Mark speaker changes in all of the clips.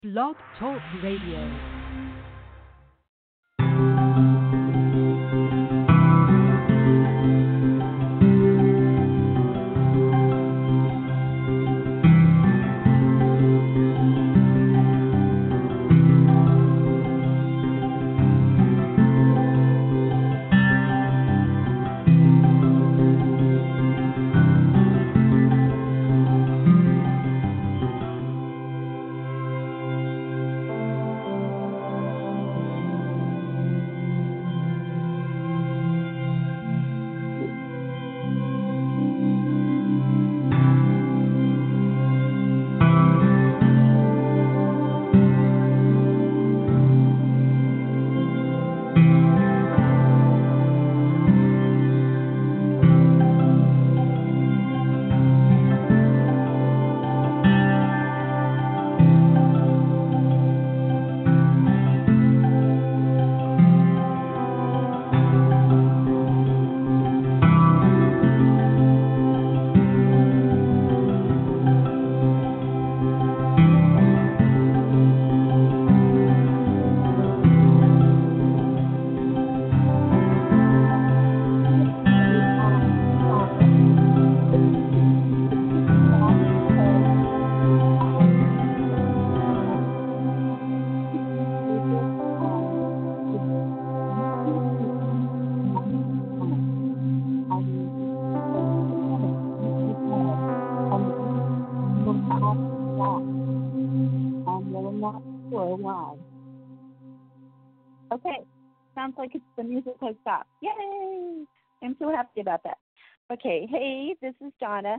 Speaker 1: Blog Talk Radio.
Speaker 2: Okay, sounds like the music has stopped. Yay! I'm so happy about that. Okay, hey, this is Donna.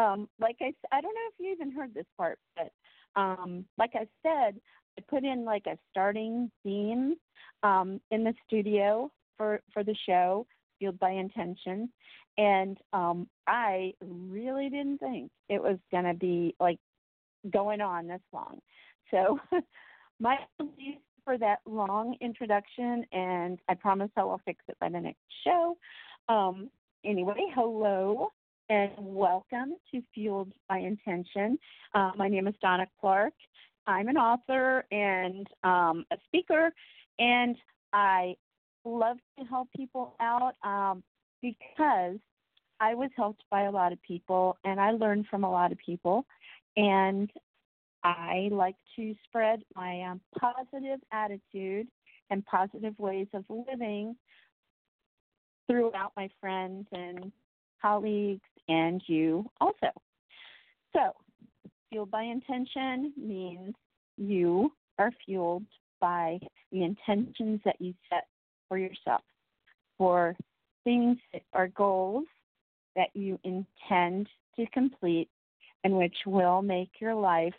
Speaker 2: I don't know if you even heard this part, but like I said, I put in like a starting theme in the studio for the show, Fueled by Intention, and I really didn't think it was going to be like going on this long. So my apologies for that long introduction, and I promise I will fix it by the next show. Anyway, hello and welcome to Fueled by Intention. My name is Donna Clark. I'm an author and a speaker, and I love to help people out because I was helped by a lot of people, and I learned from a lot of people, and I like to spread my positive attitude and positive ways of living throughout my friends and colleagues and you also. So, fueled by intention means you are fueled by the intentions that you set for yourself, for things or goals that you intend to complete and which will make your life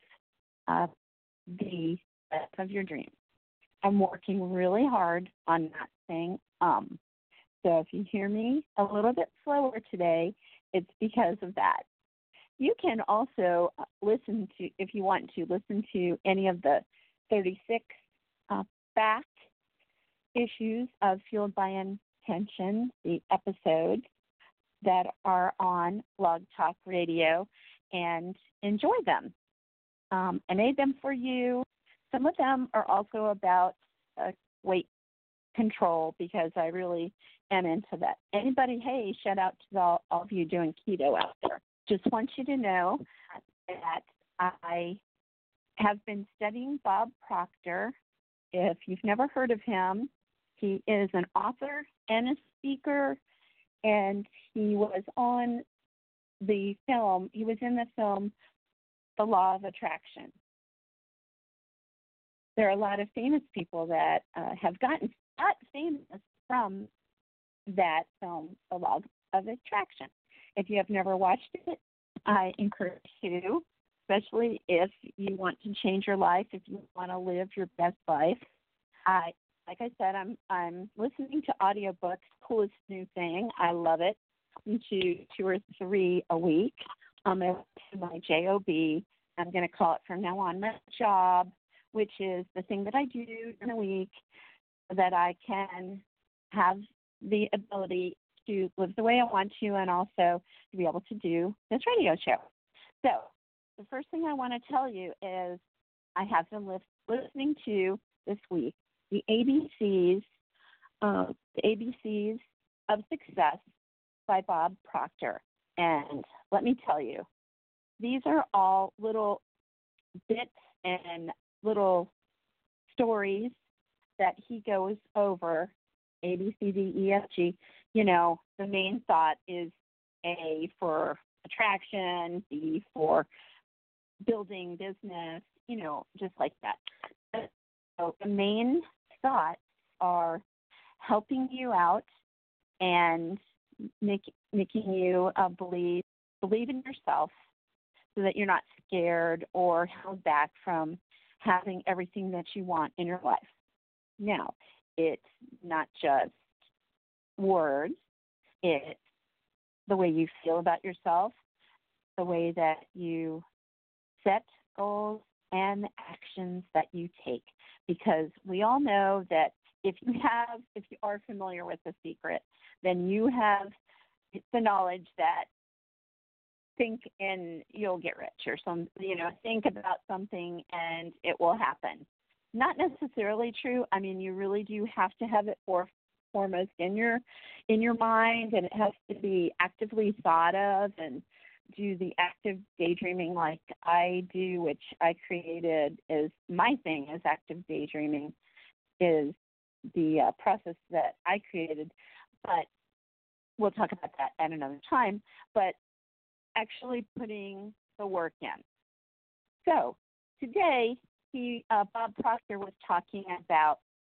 Speaker 2: the best of your dreams. I'm working really hard on not saying So if you hear me a little bit slower today, it's because of that. You can also listen to, if you want to, listen to any of the 36 back issues of Fueled by Intention, the episodes that are on Blog Talk Radio, and enjoy them. I made them for you. Some of them are also about weight control because I really am into that. Anybody, hey, shout out to all of you doing keto out there. Just want you to know that I have been studying Bob Proctor. If you've never heard of him, he is an author and a speaker, and he was in the film The Law of Attraction. There are a lot of famous people that have got famous from that film, The Law of Attraction. If you have never watched it, I encourage you to, especially if you want to change your life, if you want to live your best life. Like I said, I'm listening to audiobooks, coolest new thing. I love it. I listen to 2 or 3 a week. My job. I'm going to call it from now on my job, which is the thing that I do in a week so that I can have the ability to live the way I want to and also to be able to do this radio show. So the first thing I want to tell you is I have the listening to this week the ABCs of Success by Bob Proctor. And let me tell you, these are all little bits and little stories that he goes over. A, B, C, D, E, F, G. You know, the main thought is A for attraction, B for building business, you know, just like that. So the main thoughts are helping you out and making you believe in yourself so that you're not scared or held back from having everything that you want in your life. Now, it's not just words. It's the way you feel about yourself, the way that you set goals, and the actions that you take. Because we all know that if you are familiar with The Secret, then you have the knowledge that think and you'll get rich, or think about something and it will happen. Not necessarily true. I mean, you really do have to have it foremost in your mind, and it has to be actively thought of, and do the active daydreaming like I do, which I created is my thing is active daydreaming is the process that I created. But we'll talk about that at another time. But actually putting the work in. So today, Bob Proctor was talking about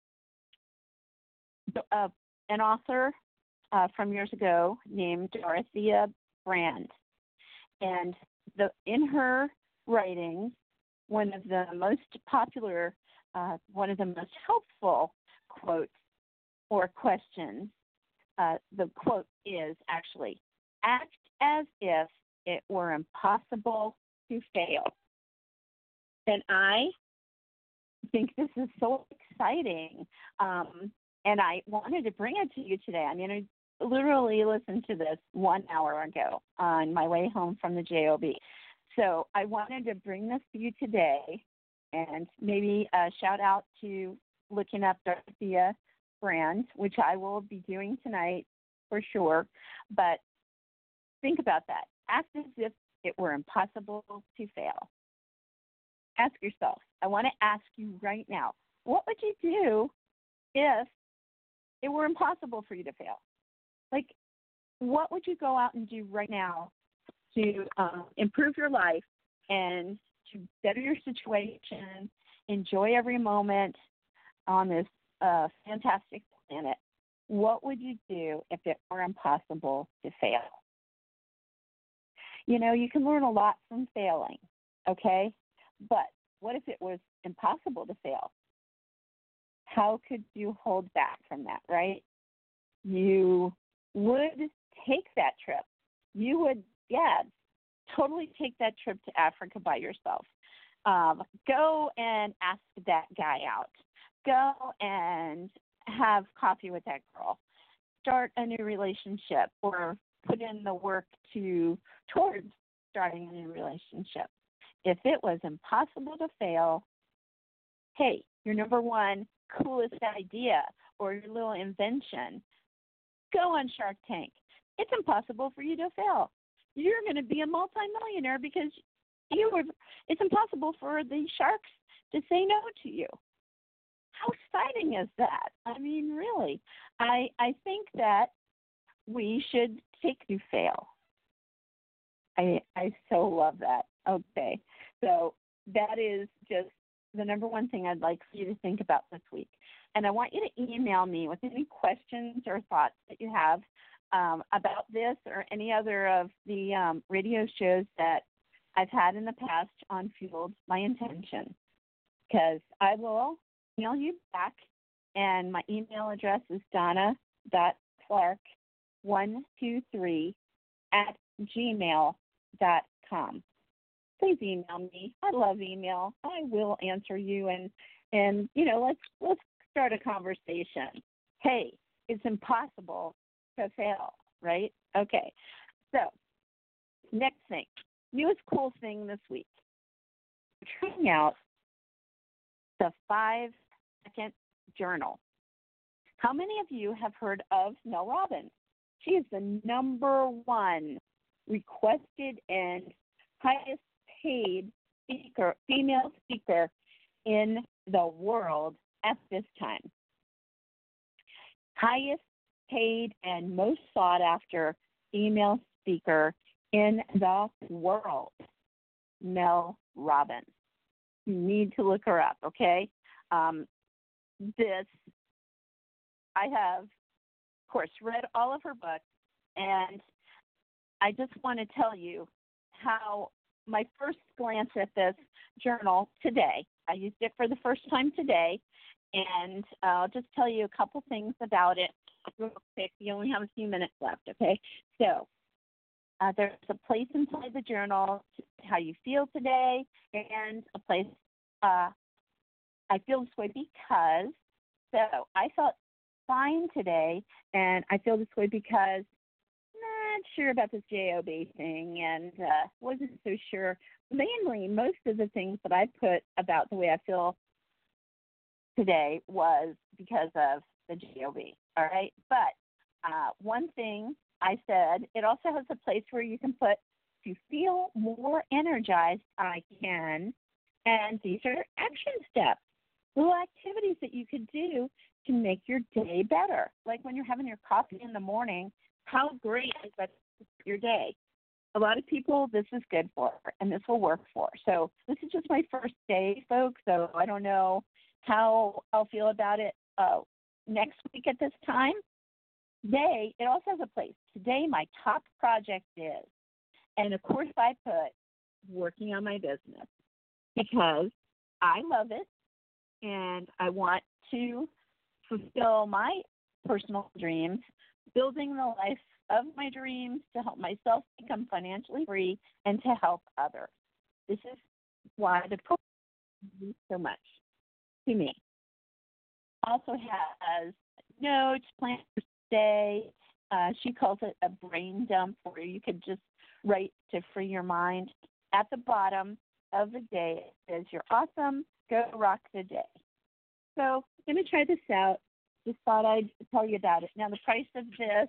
Speaker 2: an author from years ago named Dorothea Brande. And in her writings, one of the most popular, one of the most helpful quotes or questions, the quote is actually, act as if it were impossible to fail. And I think this is so exciting. And I wanted to bring it to you today. I mean, I literally listened to this 1 hour ago on my way home from the JOB. So I wanted to bring this to you today and maybe shout out to looking up Dorothea Brande, which I will be doing tonight for sure. But think about that. Act as if it were impossible to fail. Ask yourself, I want to ask you right now, what would you do if it were impossible for you to fail? Like, what would you go out and do right now to improve your life and to better your situation, enjoy every moment on this fantastic planet? What would you do if it were impossible to fail? You know, you can learn a lot from failing, okay? But what if it was impossible to fail? How could you hold back from that, right? You would take that trip. You would, totally take that trip to Africa by yourself. Go and ask that guy out. Go and have coffee with that girl. Start a new relationship or put in the work towards starting a new relationship. If it was impossible to fail, hey, your number one coolest idea or your little invention, go on Shark Tank. It's impossible for you to fail. You're going to be a multimillionaire because it's impossible for the sharks to say no to you. How exciting is that? I mean, really, I think that we should take to fail. I so love that. Okay, so that is just the number one thing I'd like for you to think about this week. And I want you to email me with any questions or thoughts that you have about this or any other of the radio shows that I've had in the past on Fueled by Intention, because I will email you back, and my email address is donna.clark123@gmail.com. Please email me. I love email. I will answer you, and let's start a conversation. Hey, it's impossible to fail, right? Okay. So, next thing, newest cool thing this week. Trying out the 5-second journal. How many of you have heard of Mel Robbins? She is the number one requested and highest paid speaker, female speaker in the world at this time. Highest paid and most sought after female speaker in the world, Mel Robbins. You need to look her up, okay? I have, of course, read all of her books, and I just want to tell you how my first glance at this journal today, I used it for the first time today, and I'll just tell you a couple things about it real quick. You only have a few minutes left, okay? So there's a place inside the journal, how you feel today, and a place, I feel this way because, so I felt fine today, and I feel this way because not sure about this JOB thing and wasn't so sure. Mainly, most of the things that I put about the way I feel today was because of the JOB, all right? But one thing I said, it also has a place where you can put, to feel more energized, I can, and these are action steps, little activities that you could do to make your day better. Like when you're having your coffee in the morning, how great is that for your day? A lot of people, this is good for, and this will work for. So this is just my first day, folks, so I don't know how I'll feel about it next week at this time. Today, it also has a place. Today, my top project is, and of course I put working on my business because I love it and I want to fulfill my personal dreams, building the life of my dreams to help myself become financially free and to help others. This is why the program means so much to me. Also has notes, plans for today. She calls it a brain dump where you could just write to free your mind. At the bottom of the day, it says, "You're awesome. Go rock the day." So I'm going to try this out. Just thought I'd tell you about it. Now, the price of this,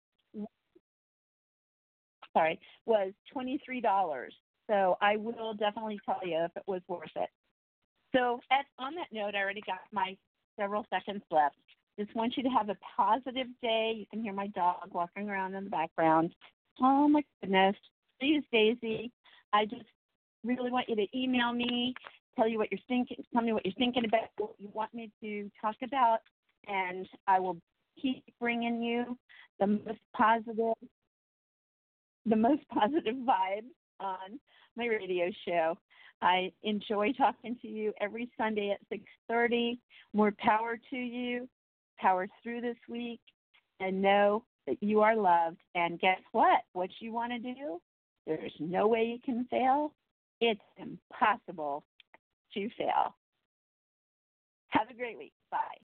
Speaker 2: was $23. So I will definitely tell you if it was worth it. So on that note, I already got my several seconds left. Just want you to have a positive day. You can hear my dog walking around in the background. Oh, my goodness. Please, Daisy, I just really want you to email me, tell me what you're thinking about, what you want me to talk about, and I will keep bringing you the most positive vibes on my radio show. I enjoy talking to you every Sunday at 6:30. More power to you. Power through this week, and know that you are loved. And guess what? What you want to do, there's no way you can fail. It's impossible to fail. Have a great week. Bye.